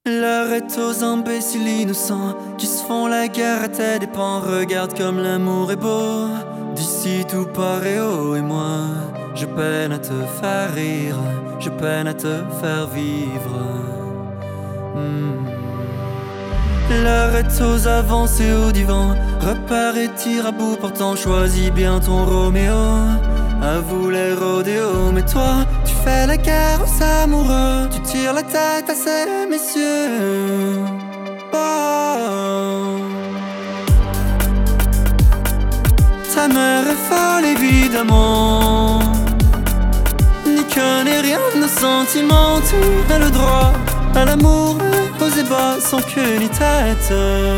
L'heure est aux imbéciles innocents qui se font la guerre à tes dépens. Regarde comme l'amour est beau, d'ici tout paraît haut. Et moi, je peine à te faire rire, je peine à te faire vivre. L'heure est aux avancées au divan, repars et tire à bout, pourtant choisis bien ton Roméo. À vous les rodéos, mais toi, tu fais la guerre aux amoureux, tu tires la tête à ces messieurs. Oh. Ta mère est folle évidemment, n'y connaît rien de nos sentiments. Tout a le droit à l'amour, aux ébats sans queue ni tête.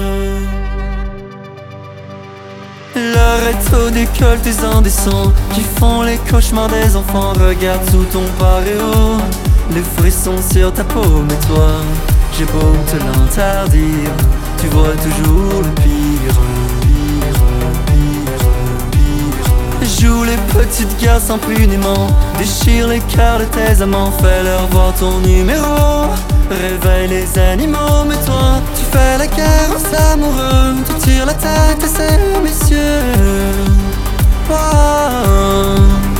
L'heure est au décolletés indécents qui font les cauchemars des enfants. Regarde sous ton paréo, les frissons sur ta peau. Mais toi, j'ai beau te l'interdire, tu vois toujours le pire. Joue les petites guerres impunément, déchire les cœurs de tes amants, fais-leur voir ton numéro, réveille les animaux. Mais toi, tu fais la guerre aux amoureux, tu tires la tête à ces messieurs. Oh.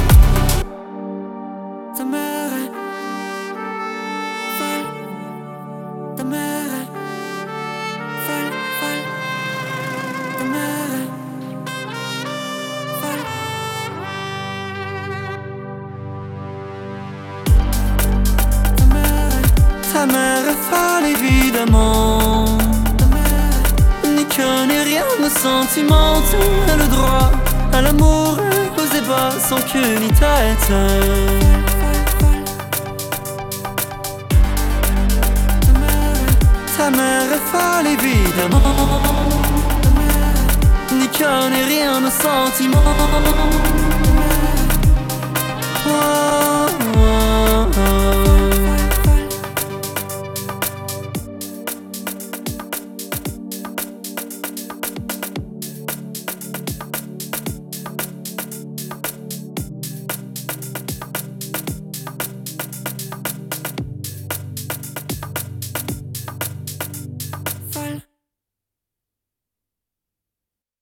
Ta mère est folle, ta mère est folle, folle, ta mère est folle. Ta mère est folle évidemment, n'y connaît rien de nos sentiments. Tout a le droit à l'amour, aux ébats sans queue ni tête. Ta mère est folle évidemment, n'y connaît rien de nos sentiments.